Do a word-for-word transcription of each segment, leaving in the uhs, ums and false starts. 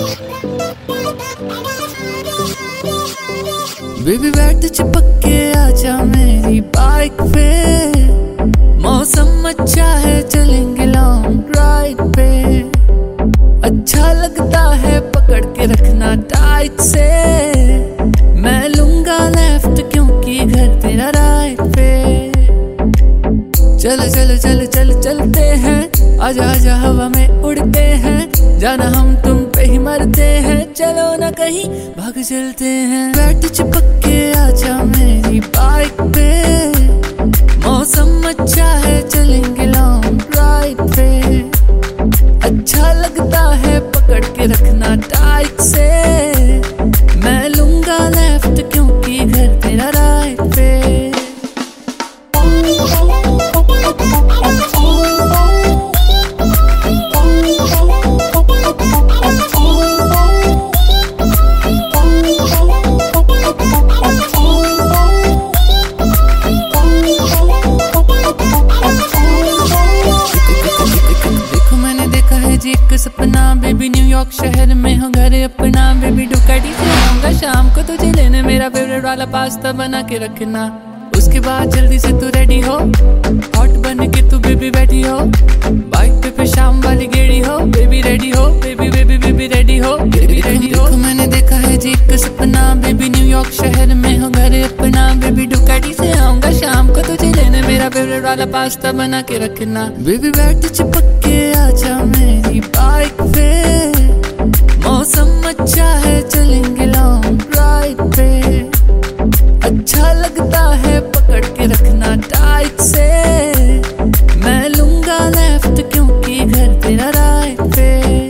Baby बैठ चिपक के आजा मेरी बाइक पे, मौसम अच्छा है चलेंगे लॉन्ग ड्राइव पे। अच्छा लगता है पकड़ के रखना टाइट से, मैं लूंगा लेफ्ट क्योंकि घर तेरा राइट पे। चल चल चल चल चलते हैं, आजा आजा हवा में उड़ते हैं, जाना हम तुम पे ही मरते हैं, चलो ना कहीं भाग चलते हैं। बैठ चिपक के आजा मेरी बाइक पे, मौसम अच्छा है चलेंगे लॉन्ग ड्राइव पे। अच्छा लगता है पकड़ के रखना टाइट से, मैं लूंगा लेफ्ट क्योंकि घर तेरा राइट पे। एक सपना बेबी न्यूयॉर्क शहर में हो घर अपना, बेबी डुकाटी से आऊंगा शाम को तुझे लेने, मेरा फेवरेट वाला पास्ता बना के रखना। उसके बाद जल्दी से तू रेडी हो, हॉट बन के तू बेबी बैठी हो, बाइक पे पे शाम वाली गेड़ी हो, बेबी रेडी हो, बेबी बेबी बेबी रेडी हो, बेबी रेडी हो। मैंने देखा है जी एक सपना बेबी न्यूयॉर्क शहर में हो घर अपना, बेबी डुकाटी से आऊंगा शाम को तुझे लेने, मेरा फेवरेट वाला पास्ता बना के रखना। बेबी बैठ चिपक के आजा मेरी बाइक पे, मौसम अच्छा है चलेंगे लॉन्ग ड्राइव पे। अच्छा लगता है पकड़ के रखना टाइट से, मैं लूंगा लेफ्ट क्योंकि घर तेरा राइट पे।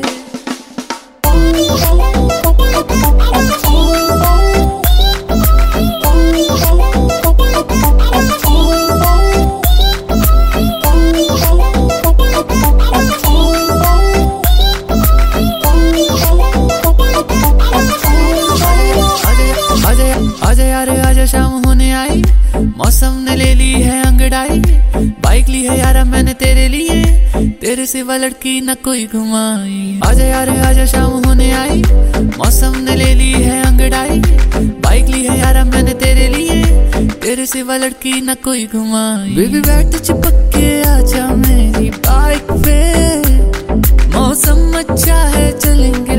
आजा यार आजा शाम होने आई, मौसम ने ले ली है अंगड़ाई, बाइक ली है यारा मैंने तेरे लिए, तेरे सिवा लड़की न कोई घुमाई। आजा यार आजा शाम होने आई, मौसम ने ले ली है अंगड़ाई, बाइक ली है यारा मैंने तेरे लिए, तेरे सिवा लड़की न कोई घुमाई। बेबी बैठ चिपक के आजा मेरी बाइक पे, मौसम अच्छा है चलेंगे